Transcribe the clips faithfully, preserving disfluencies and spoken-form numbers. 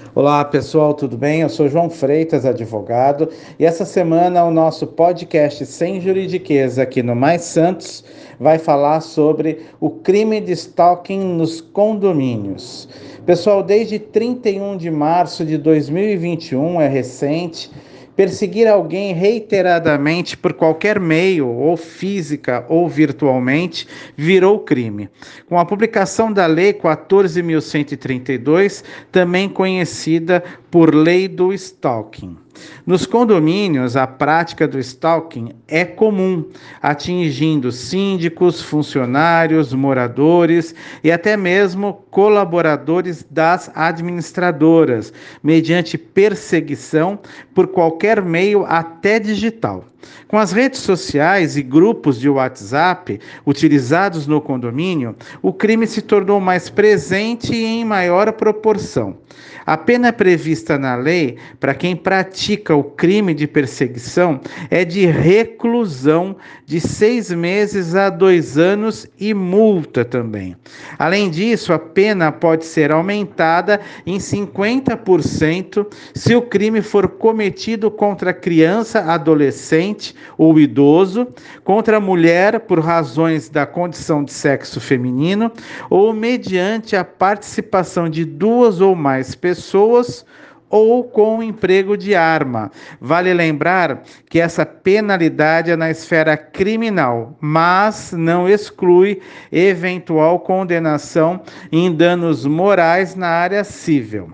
Olá pessoal, tudo bem? Eu sou João Freitas, advogado, e essa semana o nosso podcast Sem Juridiqueza aqui no Mais Santos vai falar sobre o crime de stalking nos condomínios. Pessoal, desde trinta e um de março de dois mil e vinte e um, é recente, perseguir alguém reiteradamente por qualquer meio, ou física ou virtualmente, virou crime. Com a publicação da Lei quatorze mil cento e trinta e dois, também conhecida por Lei do Stalking. Nos condomínios, a prática do stalking é comum, atingindo síndicos, funcionários, moradores e até mesmo colaboradores das administradoras, mediante perseguição por qualquer meio, até digital. Com as redes sociais e grupos de WhatsApp utilizados no condomínio, o crime se tornou mais presente e em maior proporção. A pena prevista na lei para quem pratica o crime de perseguição é de reclusão de seis meses a dois anos e multa também. Além disso, a pena pode ser aumentada em cinquenta por cento se o crime for cometido contra criança, adolescente ou idoso, contra a mulher por razões da condição de sexo feminino ou mediante a participação de duas ou mais pessoas ou com o emprego de arma. Vale lembrar que essa penalidade é na esfera criminal, mas não exclui eventual condenação em danos morais na área civil.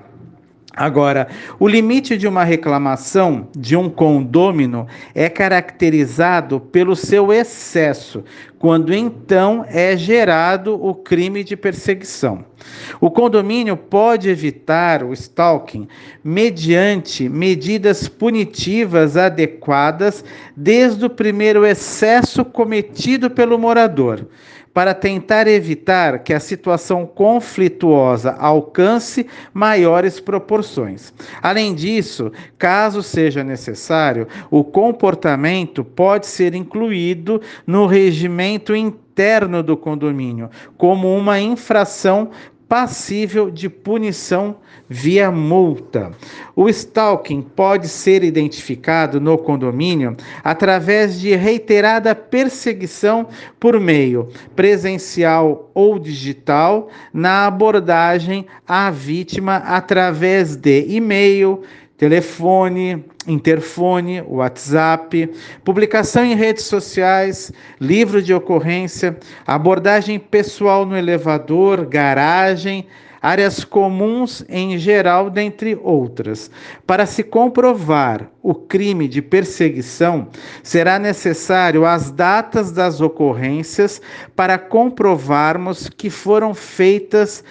Agora, o limite de uma reclamação de um condômino é caracterizado pelo seu excesso, quando então é gerado o crime de perseguição. O condomínio pode evitar o stalking mediante medidas punitivas adequadas desde o primeiro excesso cometido pelo morador, para tentar evitar que a situação conflituosa alcance maiores proporções. Além disso, caso seja necessário, o comportamento pode ser incluído no regimento interno do condomínio, como uma infração passível de punição via multa. O stalking pode ser identificado no condomínio através de reiterada perseguição por meio presencial ou digital na abordagem à vítima através de e-mail, telefone, interfone, WhatsApp, publicação em redes sociais, livro de ocorrência, abordagem pessoal no elevador, garagem, áreas comuns em geral, dentre outras. Para se comprovar o crime de perseguição, será necessário as datas das ocorrências para comprovarmos que foram feitas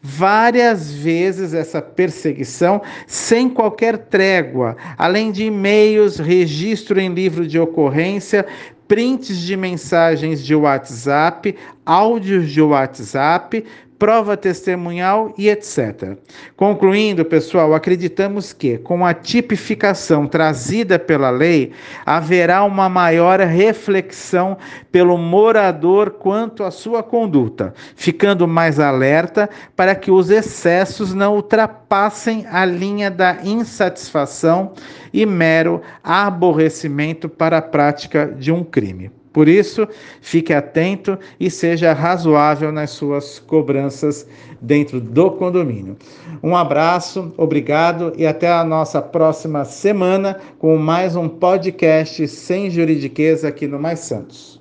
várias vezes essa perseguição sem qualquer trégua, além de e-mails, registro em livro de ocorrência, prints de mensagens de WhatsApp, áudios de WhatsApp, prova testemunhal e etcétera. Concluindo, pessoal, acreditamos que, com a tipificação trazida pela lei, haverá uma maior reflexão pelo morador quanto à sua conduta, ficando mais alerta para que os excessos não ultrapassem a linha da insatisfação e mero aborrecimento para a prática de um crime. Por isso, fique atento e seja razoável nas suas cobranças dentro do condomínio. Um abraço, obrigado e até a nossa próxima semana com mais um podcast Sem Juridiqueza aqui no Mais Santos.